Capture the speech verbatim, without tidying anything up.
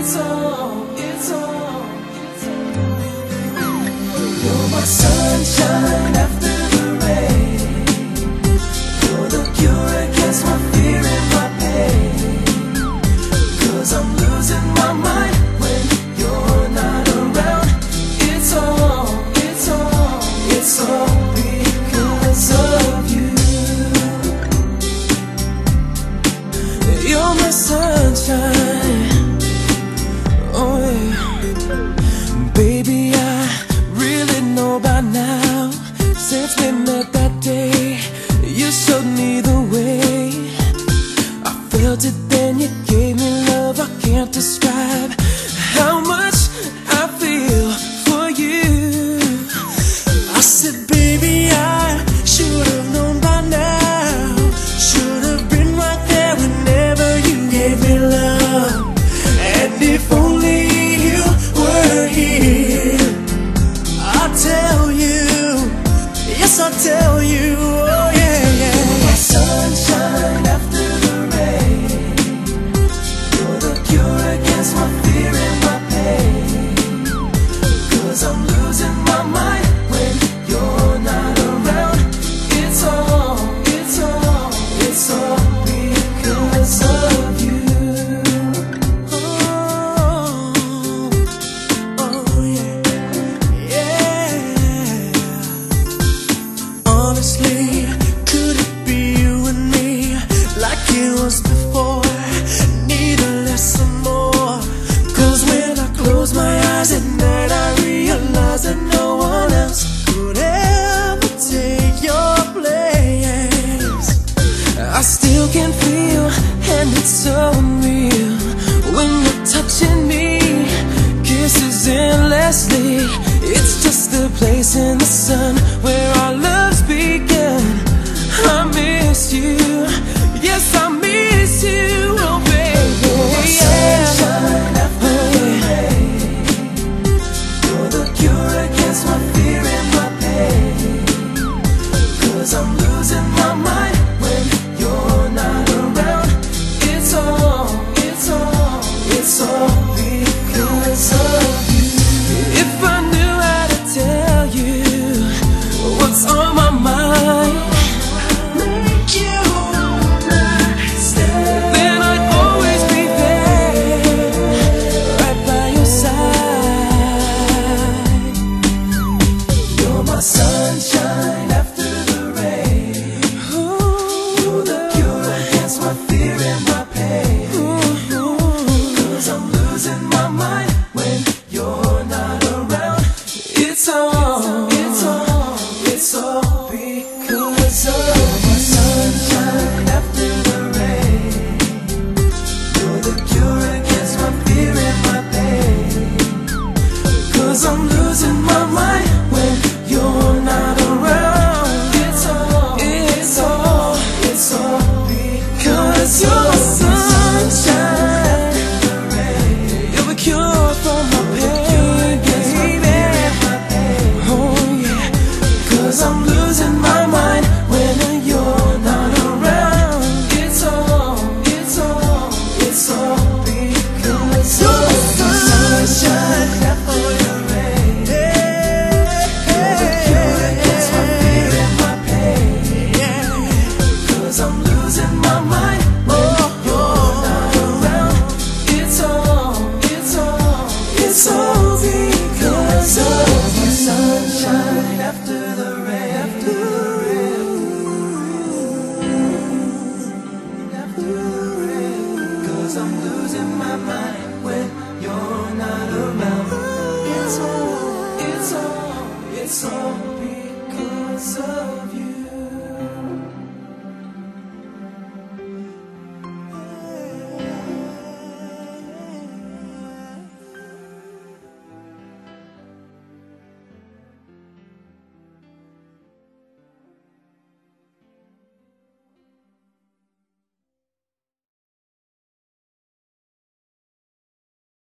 it's all, it's all, it's all. You're my sunshine after the rain. You're the cure against my fear and my pain. 'Cause I'm losing my mind when you're not around. It's all, it's all, it's all because of you. You're my sunshine, oh yeah. Baby, I really know by now, since we met that day, you showed me the way. I felt it then, you gave me love I can't describe how much I feel for you. I said, baby, I should have known by now, should have been right there whenever you gave me love. And if only you were here, I'll tell you, yes I'll tell you, oh yeah, yeah. You're my sunshine after the rain. You're the cure against my fear and my pain. 'Cause I'm losing my mind when you're not around. It's all, it's all, it's all because of you. Oh, oh yeah, yeah. Honestly, could it be you and me, like it was before, neither less or more? 'Cause when I close my eyes at night, I realize that no one else could ever take your place. I still can feel, and it's so unreal, when you're touching me, kisses endlessly. It's just a place in the sun where our loves began. I miss you, yes I miss you, oh baby. Sunshine after the rain. You're the cure against my fear and my pain. 'Cause I'm losing my mind when you're not around. It's all, it's all, it's all because of you. If I knew how to tell you what's on my mind, make you understand, then I'd always be there, right by your side. You're my sunshine after the rain. You're the cure against my fear and my pain. 'Cause I'm losing my mind when you're not around. It's all, it's all, it's all because of my sunshine after the rain. You're the cure against my fear and my pain. 'Cause I'm losing my mind when you're not around. It's all, it's all, it's all because you're my sunshine. You're the cure for my pain, baby. Oh yeah, 'cause I'm losing my mind when you're not around. It's all, it's all, it's all because you're the sunshine after the rain. You're the cure against my fear and my pain. 'Cause I'm losing my mind when you're not around. It's all, it's all, it's all because of my sunshine after the rain. After the rain, after the rain. 'Cause I'm losing my mind when you're not around. It's all, it's all, it's all because of you.